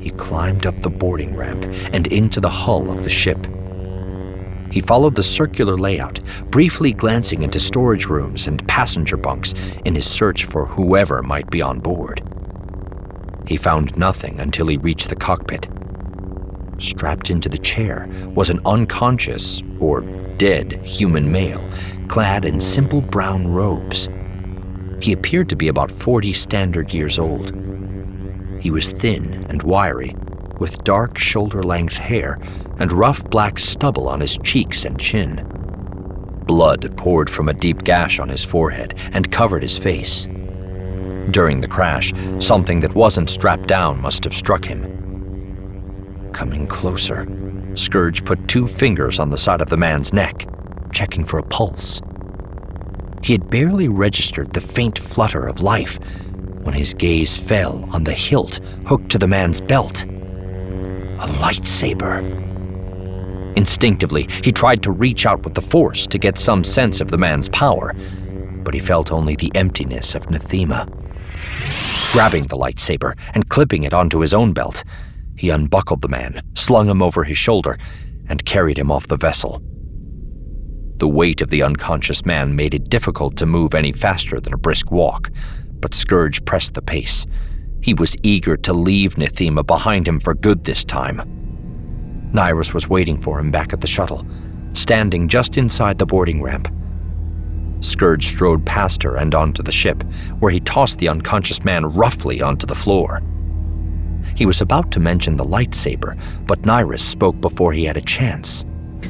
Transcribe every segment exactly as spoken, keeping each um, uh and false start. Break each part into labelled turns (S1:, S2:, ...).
S1: He climbed up the boarding ramp and into the hull of the ship. He followed the circular layout, briefly glancing into storage rooms and passenger bunks in his search for whoever might be on board. He found nothing until he reached the cockpit. Strapped into the chair was an unconscious, or dead, human male, clad in simple brown robes. He appeared to be about forty standard years old. He was thin and wiry, with dark shoulder-length hair and rough black stubble on his cheeks and chin. Blood poured from a deep gash on his forehead and covered his face. During the crash, something that wasn't strapped down must have struck him. Coming closer, Scourge put two fingers on the side of the man's neck, checking for a pulse. He had barely registered the faint flutter of life when his gaze fell on the hilt hooked to the man's belt. A lightsaber. Instinctively, he tried to reach out with the Force to get some sense of the man's power, but he felt only the emptiness of Nathema. Grabbing the lightsaber and clipping it onto his own belt, he unbuckled the man, slung him over his shoulder, and carried him off the vessel. The weight of the unconscious man made it difficult to move any faster than a brisk walk, but Scourge pressed the pace. He was eager to leave Nathema behind him for good this time. Nyrus was waiting for him back at the shuttle, standing just inside the boarding ramp. Scourge strode past her and onto the ship, where he tossed the unconscious man roughly onto the floor. He was about to mention the lightsaber, but Nyrus spoke before he had a chance.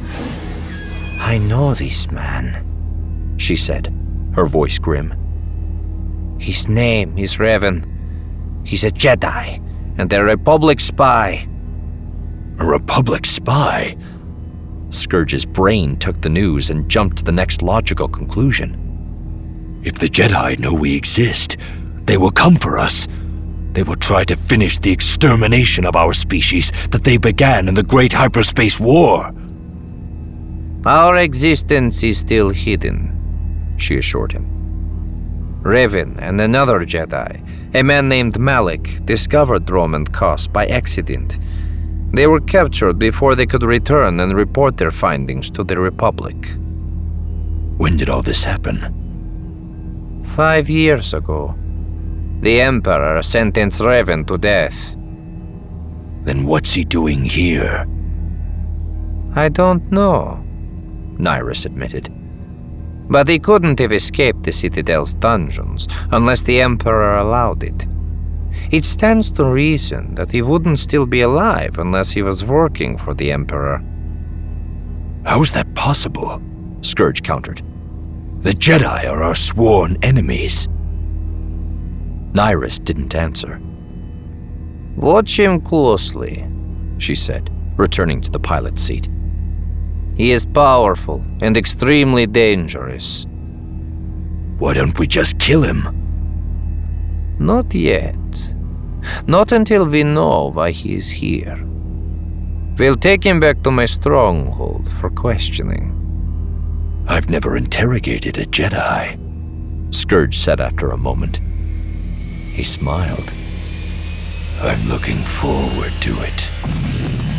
S2: "I know this man," she said, her voice grim. "His name is Revan. He's a Jedi, and a Republic spy."
S1: A Republic spy? Scourge's brain took the news and jumped to the next logical conclusion. If the Jedi know we exist, they will come for us. They will try to finish the extermination of our species that they began in the Great Hyperspace War.
S2: "Our existence is still hidden," she assured him. "Revan and another Jedi, a man named Malik, discovered Dromund Kaas by accident. They were captured before they could return and report their findings to the Republic."
S1: When did all this happen?
S2: Five years ago. The Emperor sentenced Revan to death.
S1: Then what's he doing here?
S2: "I don't know," Nyrus admitted. "But he couldn't have escaped the Citadel's dungeons unless the Emperor allowed it. It stands to reason that he wouldn't still be alive unless he was working for the Emperor."
S1: "How's that possible?" Scourge countered. "The Jedi are our sworn enemies." Nyrus didn't answer.
S2: "Watch him closely," she said, returning to the pilot's seat. "He is powerful and extremely dangerous."
S1: "Why don't we just kill him?"
S2: "Not yet. Not until we know why he is here. We'll take him back to my stronghold for questioning."
S1: "I've never interrogated a Jedi," Scourge said after a moment. He smiled. "I'm looking forward to it."